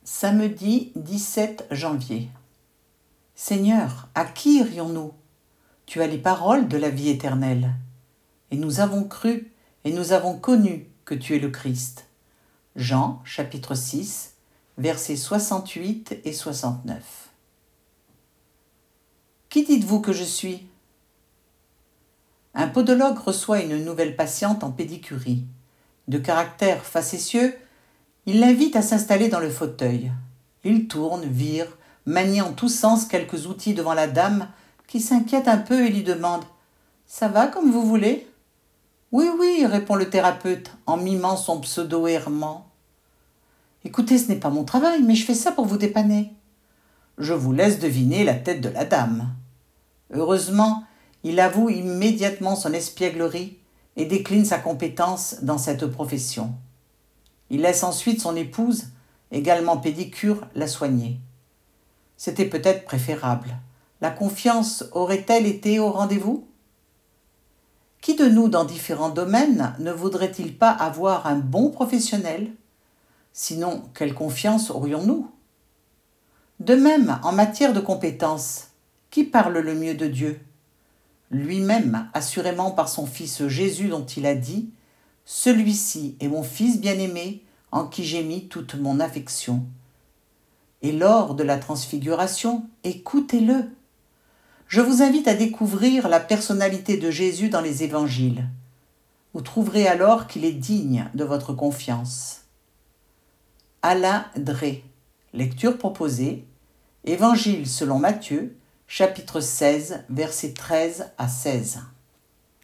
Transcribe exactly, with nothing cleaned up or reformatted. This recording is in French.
Samedi dix-sept janvier. Seigneur, à qui irions-nous? Tu as les paroles de la vie éternelle. Et nous avons cru et nous avons connu que tu es le Christ. Jean, chapitre six, versets soixante-huit et soixante-neuf. Qui dites-vous que je suis? Un podologue reçoit une nouvelle patiente en pédicurie. De caractère facétieux, il l'invite à s'installer dans le fauteuil. Il tourne, vire, manie en tous sens quelques outils devant la dame qui s'inquiète un peu et lui demande « Ça va comme vous voulez ?» « Oui, oui, répond le thérapeute en mimant son pseudo-errement. « Écoutez, ce n'est pas mon travail, mais je fais ça pour vous dépanner. » Je vous laisse deviner la tête de la dame. Heureusement, il avoue immédiatement son espièglerie et décline sa compétence dans cette profession. Il laisse ensuite son épouse, également pédicure, la soigner. C'était peut-être préférable. La confiance aurait-elle été au rendez-vous? Qui de nous, dans différents domaines, ne voudrait-il pas avoir un bon professionnel? Sinon, quelle confiance aurions-nous? De même, en matière de compétences, qui parle le mieux de Dieu? Lui-même, assurément par son Fils Jésus dont il a dit « Celui-ci est mon Fils bien-aimé, en qui j'ai mis toute mon affection. » Et lors de la transfiguration, écoutez-le. Je vous invite à découvrir la personnalité de Jésus dans les évangiles. Vous trouverez alors qu'il est digne de votre confiance. Alain Drey. Lecture proposée. Évangile selon Matthieu, chapitre seize, versets treize à seize.